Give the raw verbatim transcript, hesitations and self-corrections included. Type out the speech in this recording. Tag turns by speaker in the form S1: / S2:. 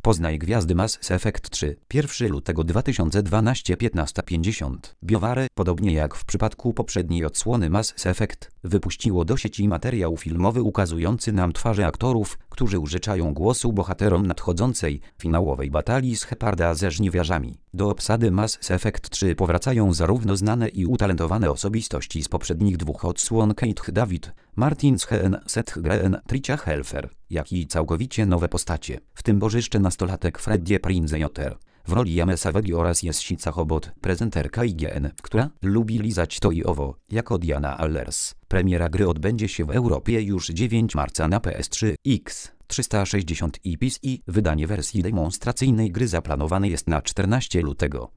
S1: Poznaj gwiazdy Mass Effect trzy. pierwszego lutego dwa tysiące dwunastego piętnasta pięćdziesiąt. BioWare, podobnie jak w przypadku poprzedniej odsłony Mass Effect, wypuściło do sieci materiał filmowy ukazujący nam twarze aktorów, którzy użyczają głosu bohaterom nadchodzącej, finałowej batalii z Heparda ze żniwiarzami. Do obsady Mass Effect trzy powracają zarówno znane i utalentowane osobistości z poprzednich dwóch odsłon Kate David, Martin Scheen, Seth Green, Tricia Helfer, jak i całkowicie nowe postacie, w tym bożyszcze nastolatek Freddie Prinze Jr. w roli Jamesa Wegi oraz Jessica Chobot, prezenterka I G N, która lubi lizać to i owo, jako Diana Allers. Premiera gry odbędzie się w Europie już dziewiątego marca na P S trzy, X trzysta sześćdziesiąt i P C. Wydanie wersji demonstracyjnej gry zaplanowane jest na czternastego lutego.